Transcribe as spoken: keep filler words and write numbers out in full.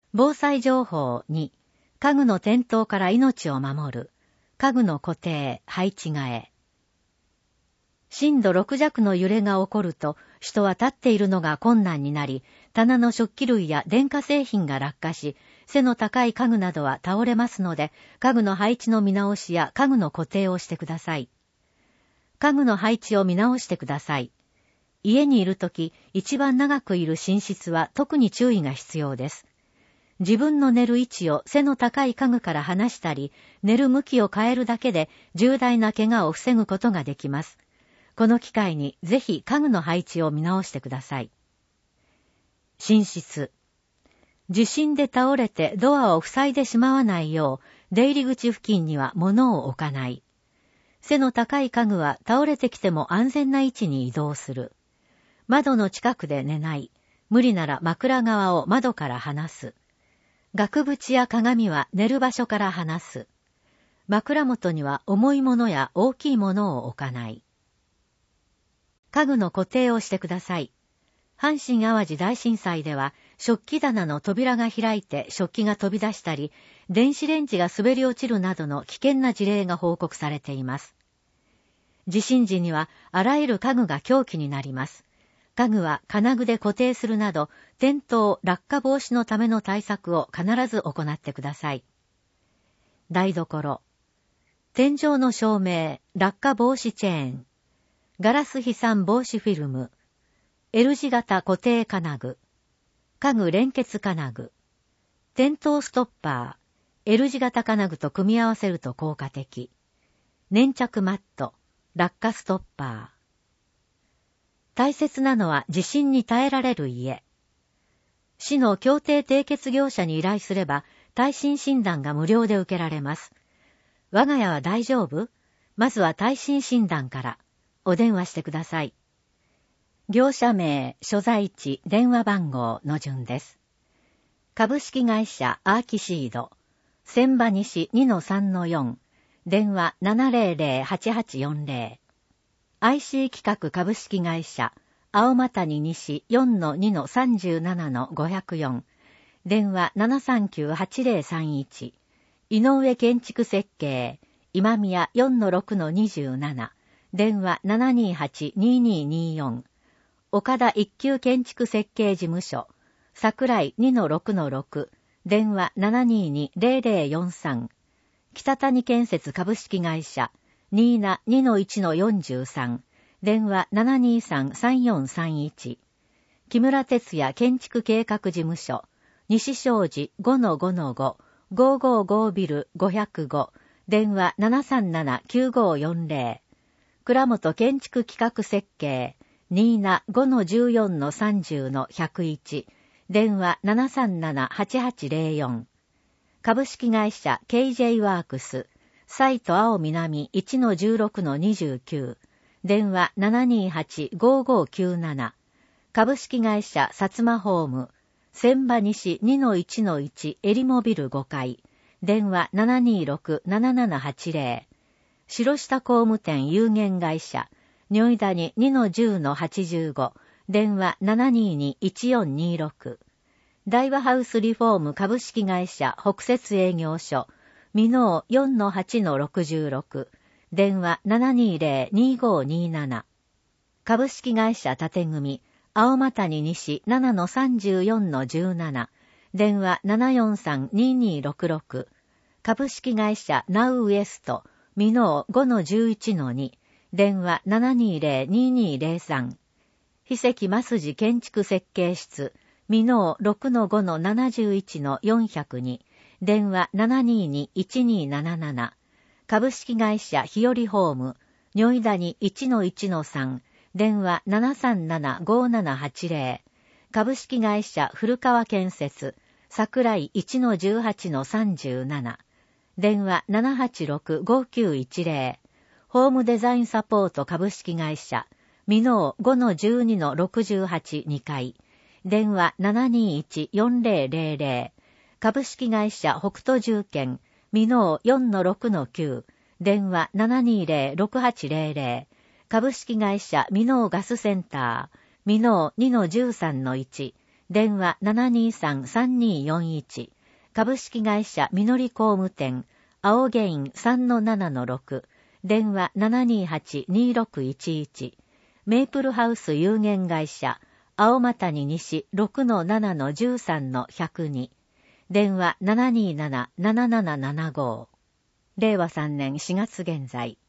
防災情報に、家具の転倒から命を守る。家具の固定、配置替え。震度ろく弱の揺れが起こると、人は立っているのが困難になり、棚の食器類や電化製品が落下し、背の高い家具などは倒れますので、家具の配置の見直しや家具の固定をしてください。家具の配置を見直してください。家にいるとき、一番長くいる寝室は特に注意が必要です。自分の寝る位置を背の高い家具から離したり、寝る向きを変えるだけで重大な怪我を防ぐことができます。この機会にぜひ家具の配置を見直してください。寝室。地震で倒れてドアを塞いでしまわないよう、出入り口付近には物を置かない。背の高い家具は倒れてきても安全な位置に移動する。窓の近くで寝ない。無理なら枕側を窓から離す。額縁や鏡は寝る場所から離す。枕元には重いものや大きいものを置かない。家具の固定をしてください。阪神淡路大震災では、食器棚の扉が開いて食器が飛び出したり、電子レンジが滑り落ちるなどの危険な事例が報告されています。地震時には、あらゆる家具が凶器になります。家具は金具で固定するなど、転倒、落下防止のための対策を必ず行ってください。台所。天井の照明、落下防止チェーン。ガラス飛散防止フィルム。L 字型固定金具。家具連結金具。転倒ストッパー。L 字型金具と組み合わせると効果的。粘着マット。落下ストッパー。大切なのは地震に耐えられる家。市の協定締結業者に依頼すれば耐震診断が無料で受けられます。我が家は大丈夫？まずは耐震診断からお電話してください。業者名、所在地、電話番号の順です。株式会社アーキシード、千葉西 にのさんのよん、電話 ななゼロゼロ はちはちよんゼロ。アイシー 企画株式会社、青俣谷西 よんのにのさんじゅうななのごひゃくよん、電話 ななさんきゅう はちゼロさんいち、井上建築設計、今宮 よんのろくのにじゅうなな、電話 ななにはち ににによん、岡田一級建築設計事務所、桜井 にのろくのろく、電話 ななににゼロゼロよんさん、北谷建設株式会社、新名 にのいちのよんじゅうさん、電話 ななにさん さんよんさんいち、木村哲也建築計画事務所、西正寺 ごのごのご、ごーごーごビルごぜろご、電話 ななさんなな きゅうごよんゼロ、倉本建築企画設計、新名 ごのじゅうよんのさんじゅうのひゃくいち、電話 ななさんなな はちはちゼロよん、株式会社 ケージェー ワークス、サイト青南 いちのじゅうろくのにじゅうきゅう、電話 ななにはち ごーごーきゅうなな、株式会社薩摩ホーム、千葉西 にのいちのいち エリモビルごかい、電話 ななにろく ななななはちゼロ、白下工務店有限会社、如意谷 にのじゅうのはちじゅうご、電話 ななにに いちよんにろく、大和ハウスリフォーム株式会社北摂営業所、美濃 よんのはちのろくじゅうろく、電話 ななにゼロ にごになな、株式会社建組、青俣谷西 ななのさんじゅうよんのじゅうなな、電話 ななよんさん ににろくろく、株式会社ナウウエスト、美濃 ごのじゅういちのに、電話 ななにゼロ ににゼロさん、筆跡増地建築設計室、美濃 ろくのごのななじゅういちのよんひゃくに、電話 ななにに いちになななな、株式会社日和ホーム、如意谷 いちのいちのさん、電話 ななさんなな ごななはちゼロ、株式会社古川建設、桜井 いちのじゅうはちのさんじゅうなな、電話 ななはちろく ごきゅういちゼロ、ホームデザインサポート株式会社、美濃 ごのじゅうにのろくじゅうはちにかい、電話 ななにいち よんゼロゼロゼロ、株式会社北斗住建、美濃 よんのろくのきゅう、電話 ななにゼロ ろくはちゼロゼロ、株式会社美濃ガスセンター、美濃 にのじゅうさんのいち、 電話 ななにーさんさんにーよんいち、株式会社みのり工務店、青ゲイン さんのななのろく、電話 ななにーはちにーろくいちいち、メープルハウス有限会社、青マタニ西 ろくのななのじゅうさんのひゃくに、電話 ななにーなな ななななななご、令和さんねんしがつ現在。